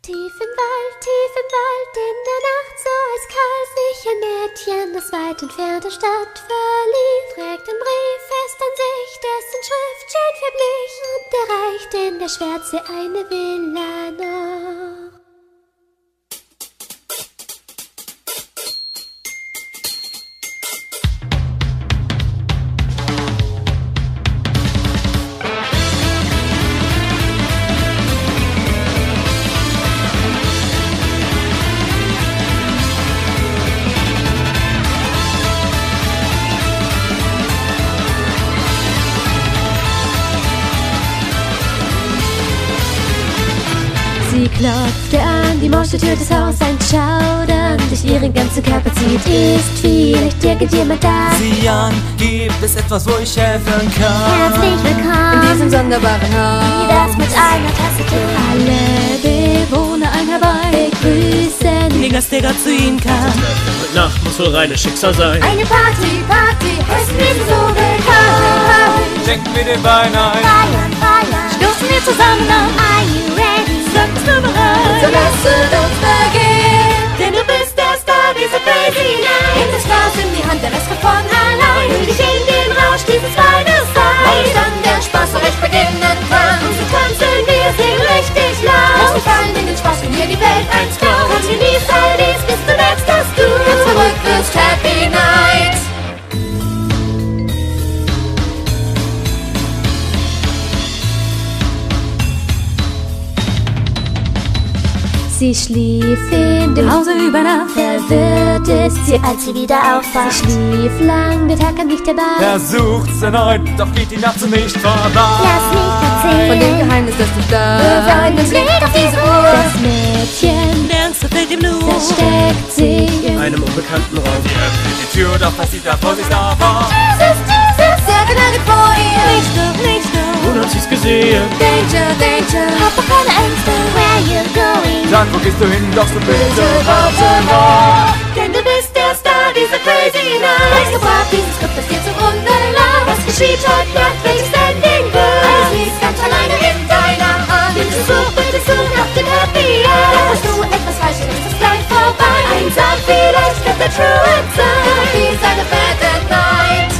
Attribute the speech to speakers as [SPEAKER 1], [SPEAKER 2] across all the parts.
[SPEAKER 1] tief im Wald, in der Nacht so eiskalt, sich ein Mädchen, das weit entfernte Stadt verlief, trägt einen Brief fest an sich, dessen Schrift schön verblich, und erreicht in der Schwärze eine Villa noch. Sie klopfte an die Morsche-Tür des Hauses, ein Schaudern durch ihren ganzen Körper zieht. Ist vielleicht irgendjemand da?
[SPEAKER 2] Sieh an, gibt es etwas, wo ich helfen kann?
[SPEAKER 1] Herzlich willkommen
[SPEAKER 3] in diesem sonderbaren Haus.
[SPEAKER 1] Wie das mit einer Tasse Tee.
[SPEAKER 3] Alle Bewohner ein herbei begrüßen
[SPEAKER 2] Den Gast, der grad zu ihnen kam.
[SPEAKER 4] Heute Nacht muss wohl reines Schicksal sein.
[SPEAKER 1] Eine Party, heißen wir sie so willkommen.
[SPEAKER 2] Schenken wir den Wein ein.
[SPEAKER 1] Feiern,
[SPEAKER 3] stoßen wir zusammen an.
[SPEAKER 1] are you ready?
[SPEAKER 3] Sag, bist du bereit?
[SPEAKER 1] So lasset uns beginnen.
[SPEAKER 3] Denn du bist der Star dieser Crazy Night.
[SPEAKER 1] Nimm das Glas in die Hand, der Rest kommt von allein. Nimm dich in den Rausch dieses Weines ein. Weil dann der Spaß so recht beginnen kann. Und so tanzen wir, singen richtig laut. Lass dich fallen in den Spaß, wenn hier die Welt eins klaut. Komm, genieß all dies, bis du merkst, dass du ganz verrückt wirst. Happy Night. Sie schlief in dem
[SPEAKER 3] Hause über Nacht.
[SPEAKER 1] Verwirrt ist sie, als sie wieder aufwacht. Sie schlief lang, der Tag kam nicht herbei.
[SPEAKER 2] Versucht's erneut, doch geht die Nacht so nicht vorbei.
[SPEAKER 1] Lass mich erzählen
[SPEAKER 3] Von dem Geheimnis, das dich da.
[SPEAKER 1] Wirf einen Blick auf diese Uhr. Das Mädchen
[SPEAKER 2] Der Angst verfällt ihm nur.
[SPEAKER 1] versteckt sich in
[SPEAKER 4] Einem unbekannten Raum.
[SPEAKER 2] Sie öffnet die Tür, doch was sie da vor sich da war.
[SPEAKER 1] Jesus, sehr gnädig vor ihr.
[SPEAKER 3] Nicht doch.
[SPEAKER 4] Nun hat sie's gesehen.
[SPEAKER 3] Danger.
[SPEAKER 1] Hab doch keine Ängste, where you going?
[SPEAKER 2] Sag, wo gehst du hin, doch so bitte warte noch.
[SPEAKER 1] Denn du bist der Star dieser Crazy Night. Weißt du brav, dieses Skript, das dir zugrunde lag. Was geschieht heute Nacht, welches Ending wird? Alles liegt ganz alleine in deiner Hand. Bitte such nach dem Happy End. Doch hast du etwas falsch, dann ist es gleich vorbei. Einsam vielleicht wird der Truant sein. Doch dies ist eine Bad Night.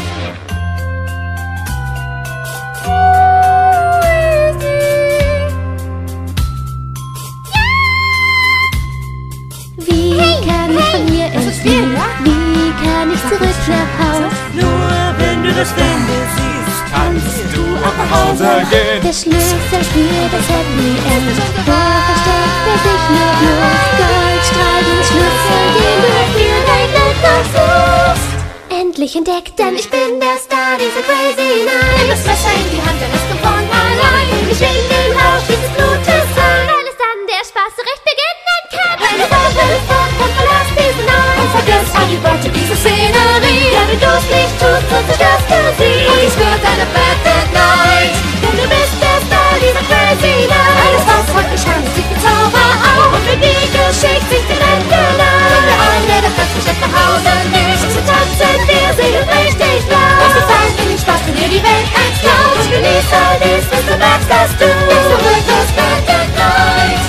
[SPEAKER 1] Wie kann ich von hier entfliehen? Wie kann ich zurück nach Haus?
[SPEAKER 2] Nur wenn du das findest, siehst, kannst du auch nach Hause gehen.
[SPEAKER 1] Der Schlüssel spielt das Happy End. Wo versteckt er sich nur bloß? Goldstreifen Schlüssel, den du für dein Glück noch suchst. Endlich entdeckt, denn ich bin der Star dieser Crazy Night. Nimm das Messer in die Hand, der Rest kommt von allein. Ich will den Rausch dieses Blutes sein. Weil es dann der Spaß so recht beginnen kann. Eine Sache fort und verlass diesen Ort. Und vergiss all die Worte, diese Szenerie. Ja, wenn du's nicht tust, so zerstörst du sie. Und es wird eine Bad Night. Denn du bist der Star dieser Crazy Night. Alles, was heute scheint, sieht wie Zauber auf. Und wenn die Geschichte sich dem Ende neigt, kommt der eine, der fest versteckt nach Hause nicht. Und so tanzen wir, singen richtig laut. Lass dich fallen in den Spaß, wenn dir die Welt eins klaut. Und genieß all dies, bis du merkst, dass du nicht zurück wirst. Bad Night.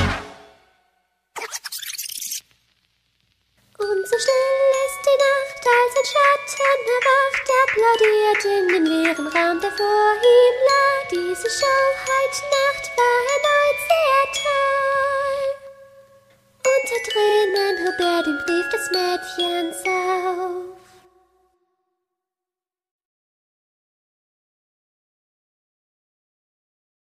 [SPEAKER 1] Und so still ist die Nacht, als ein Schatten erwacht, applaudiert in dem leeren Raum, der vor ihm lag. Diese Show heute Nacht war erneut sehr toll. Und da drinnen hob er den Brief des Mädchens